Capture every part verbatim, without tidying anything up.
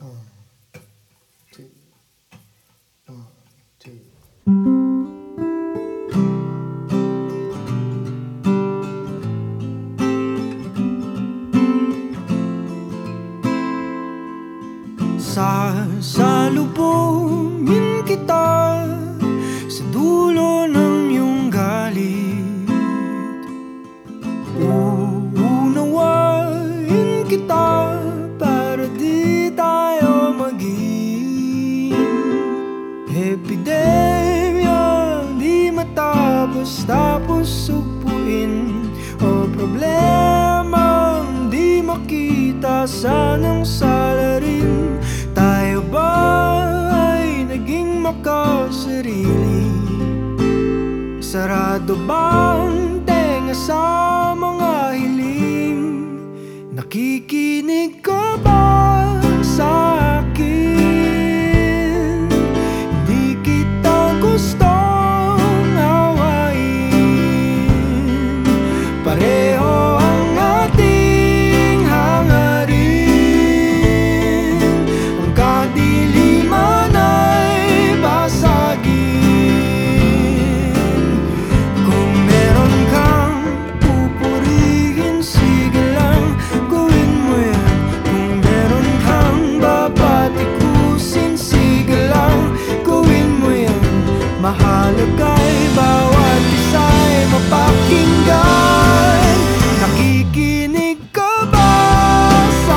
One, two, one, two. Sasalubungin kita sa dulo ng iyong galit. Uunawain kita para di tayo maging epidemya, di matapos-tapos sugpuin, o problemang di makita, sanang salarin. Tayo ba ay naging makasarili? Sarado bang tenga sa mga hiling? Nakikinig ka ba sa akin? Di kita gustong awain. Pareho ang ating hangarin. Ang kadiliman ay basagin. Kung meron kang pupurihin, sige lang, gawin mo yan. Kung meron kang babatikusin, sige lang, gawin mo yan. Mahalaga'y bawat isa'y mapakinggan. Nakikinig ka ba sa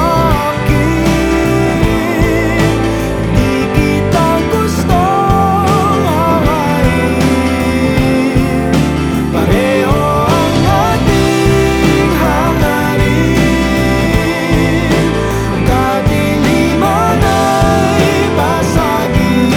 akin? Di kita gustong awain. Pareho ang ating hangarin. Ang kadiliman ay basagin.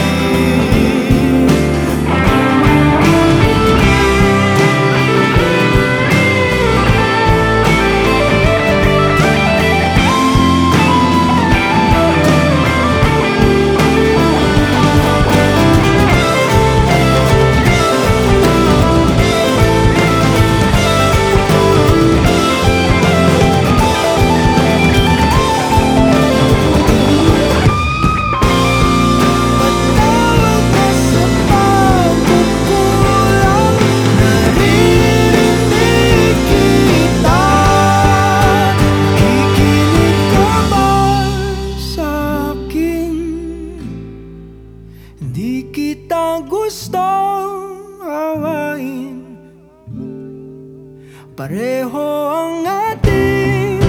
Patawag ka sa pagkukulang, naririnig kita. Nakikinig ka ba sa akin? Hindi kita gustong awain. Pareho ang ating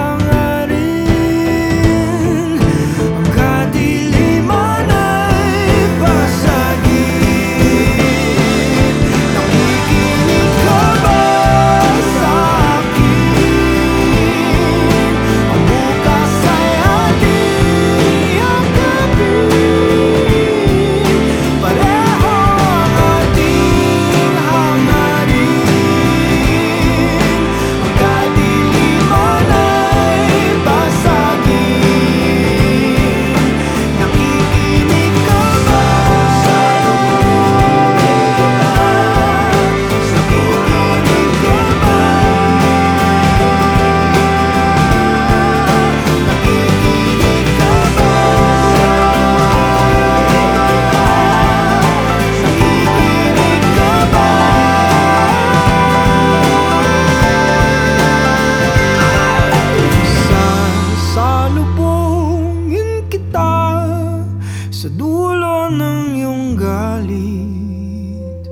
hangarin. Ang kadiliman ay basagin. Nakikinig ka ba sa akin? Ang bukas ay ating yakapin. Pareho ang ating hangarin. Ang kadiliman ay basagin. Nakikinig ka ba? Nakikinig ka ba? Nakikinig ka ba? Nakikinig ka ba? Sasalubungin kita sa dulo ng iyong galit.